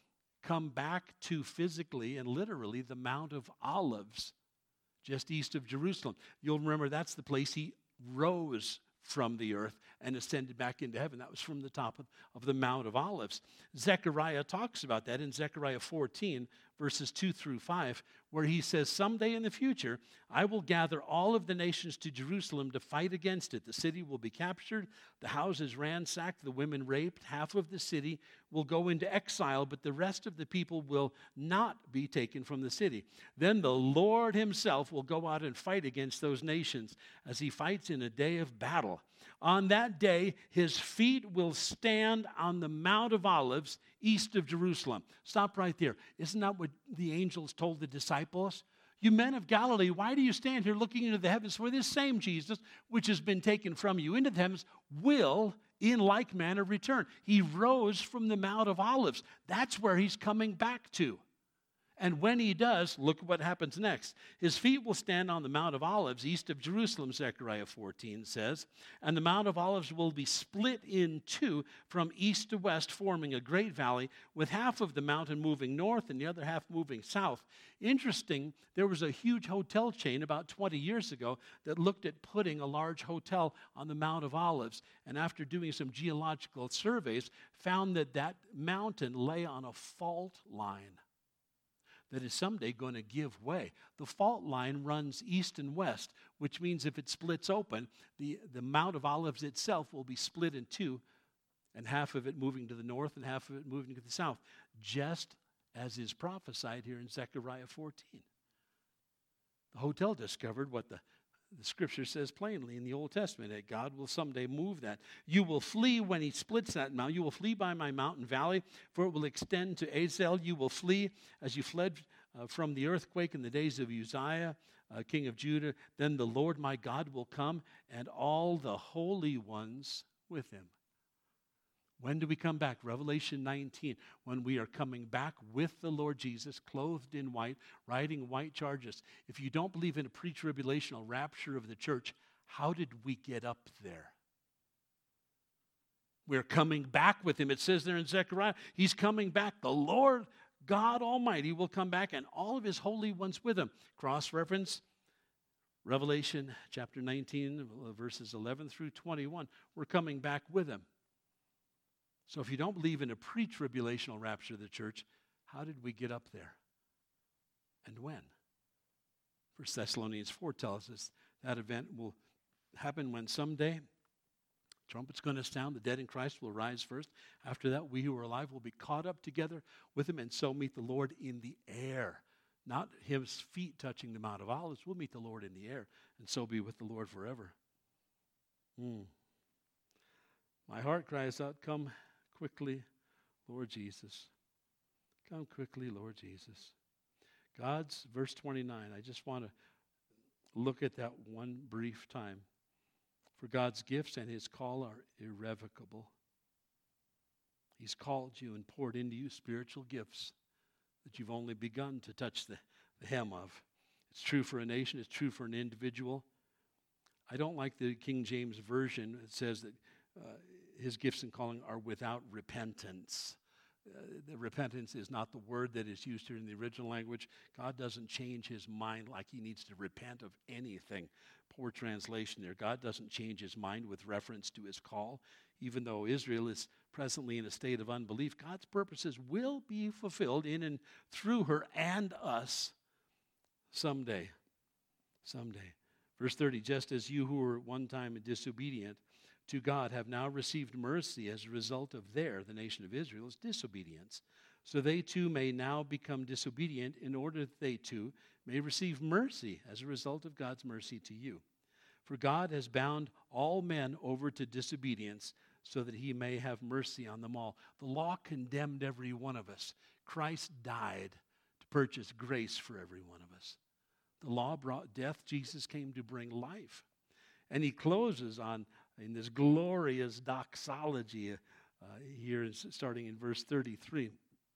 come back to physically and literally the Mount of Olives, just east of Jerusalem. You'll remember that's the place he rose from the earth and ascended back into heaven. That was from the top of, of the Mount of Olives. Zechariah talks about that in Zechariah fourteen, verses two through five, where he says, someday in the future, I will gather all of the nations to Jerusalem to fight against it. The city will be captured, the houses ransacked, the women raped, half of the city will go into exile, but the rest of the people will not be taken from the city. Then the Lord himself will go out and fight against those nations as he fights in a day of battle. On that day, his feet will stand on the Mount of Olives east of Jerusalem. Stop right there. Isn't that what the angels told the disciples? You men of Galilee, why do you stand here looking into the heavens? For this same Jesus, which has been taken from you into the heavens, will in like manner return. He rose from the Mount of Olives. That's where he's coming back to. And when he does, look what happens next. His feet will stand on the Mount of Olives east of Jerusalem, Zechariah fourteen says, and the Mount of Olives will be split in two from east to west, forming a great valley, with half of the mountain moving north and the other half moving south. Interesting, there was a huge hotel chain about twenty years ago that looked at putting a large hotel on the Mount of Olives, and after doing some geological surveys, found that that mountain lay on a fault line that is someday going to give way. The fault line runs east and west, which means if it splits open, the, the Mount of Olives itself will be split in two, and half of it moving to the north and half of it moving to the south, just as is prophesied here in Zechariah fourteen. The hotel discovered what the The scripture says plainly in the Old Testament that God will someday move that. You will flee when he splits that mountain. You will flee by my mountain valley, for it will extend to Azel. You will flee as you fled uh, from the earthquake in the days of Uzziah, uh, king of Judah. Then the Lord my God will come, and all the holy ones with him. When do we come back? Revelation nineteen, when we are coming back with the Lord Jesus, clothed in white, riding white chargers. If you don't believe in a pre-tribulational rapture of the church, how did we get up there? We're coming back with him. It says there in Zechariah, he's coming back. The Lord God Almighty will come back, and all of his holy ones with him. Cross-reference, Revelation chapter nineteen, verses eleven through twenty-one. We're coming back with him. So if you don't believe in a pre-tribulational rapture of the church, how did we get up there? And when? First Thessalonians four tells us that event will happen when someday trumpet's going to sound, the dead in Christ will rise first. After that, we who are alive will be caught up together with him and so meet the Lord in the air. Not his feet touching the Mount of Olives. We'll meet the Lord in the air and so be with the Lord forever. Hmm. My heart cries out, come quickly, Lord Jesus. Come quickly, Lord Jesus. God's, verse twenty-nine, I just want to look at that one brief time. For God's gifts and his call are irrevocable. He's called you and poured into you spiritual gifts that you've only begun to touch the, the hem of. It's true for a nation. It's true for an individual. I don't like the King James Version. It says that uh, his gifts and calling are without repentance. Uh, the repentance is not the word that is used here in the original language. God doesn't change his mind like he needs to repent of anything. Poor translation there. God doesn't change his mind with reference to his call. Even though Israel is presently in a state of unbelief, God's purposes will be fulfilled in and through her and us someday. Someday. Verse thirty, just as you who were at one time disobedient to God have now received mercy as a result of their, the nation of Israel's, disobedience. So they too may now become disobedient in order that they too may receive mercy as a result of God's mercy to you. For God has bound all men over to disobedience so that he may have mercy on them all. The law condemned every one of us. Christ died to purchase grace for every one of us. The law brought death. Jesus came to bring life. And he closes on in this glorious doxology uh, here, starting in verse thirty-three.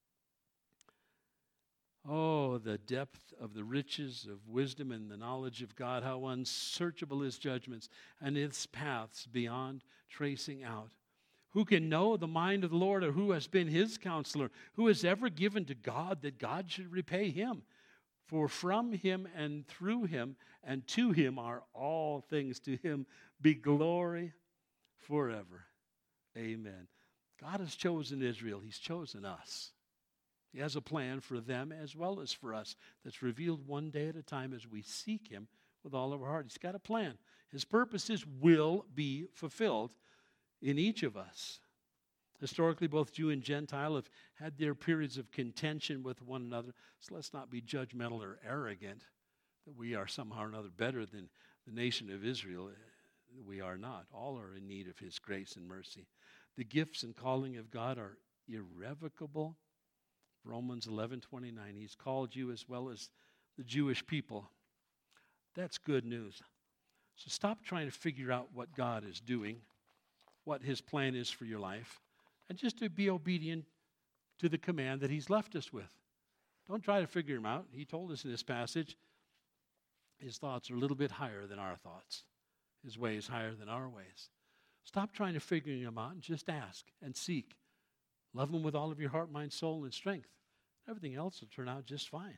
Oh, the depth of the riches of wisdom and the knowledge of God, how unsearchable his judgments and his paths beyond tracing out. Who can know the mind of the Lord, or who has been his counselor? Who has ever given to God that God should repay him? For from him and through him and to him are all things. To him be glory forever. Amen. God has chosen Israel. He's chosen us. He has a plan for them as well as for us that's revealed one day at a time as we seek him with all of our heart. He's got a plan. His purposes will be fulfilled in each of us. Historically, both Jew and Gentile have had their periods of contention with one another. So let's not be judgmental or arrogant that we are somehow or another better than the nation of Israel. We are not. All are in need of his grace and mercy. The gifts and calling of God are irrevocable. Romans eleven twenty-nine, he's called you as well as the Jewish people. That's good news. So stop trying to figure out what God is doing, what his plan is for your life, and just to be obedient to the command that he's left us with. Don't try to figure him out. He told us in this passage, his thoughts are a little bit higher than our thoughts. His ways higher than our ways. Stop trying to figure him out and just ask and seek. Love him with all of your heart, mind, soul, and strength. Everything else will turn out just fine.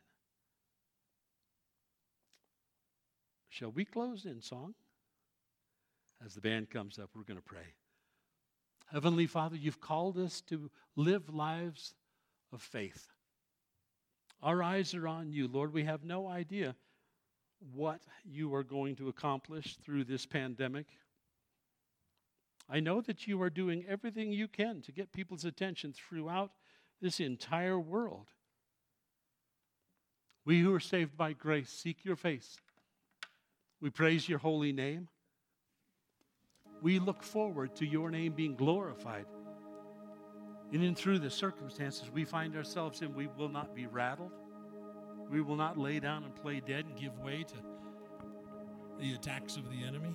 Shall we close in song? As the band comes up, we're going to pray. Heavenly Father, you've called us to live lives of faith. Our eyes are on you, Lord. We have no idea what you are going to accomplish through this pandemic. I know that you are doing everything you can to get people's attention throughout this entire world. We who are saved by grace seek your face. We praise your holy name. We look forward to your name being glorified. In and through the circumstances we find ourselves in, we will not be rattled. We will not lay down and play dead and give way to the attacks of the enemy.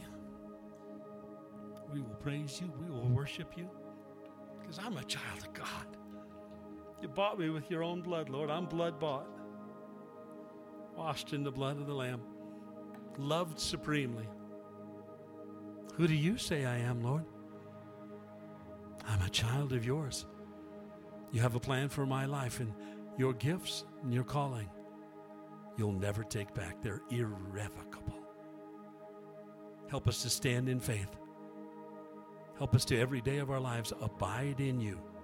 We will praise you. We will worship you. Because I'm a child of God. You bought me with your own blood, Lord. I'm blood bought. Washed in the blood of the Lamb. Loved supremely. Who do you say I am, Lord? I'm a child of yours. You have a plan for my life, and your gifts and your calling, you'll never take back. They're irrevocable. Help us to stand in faith. Help us to every day of our lives abide in you.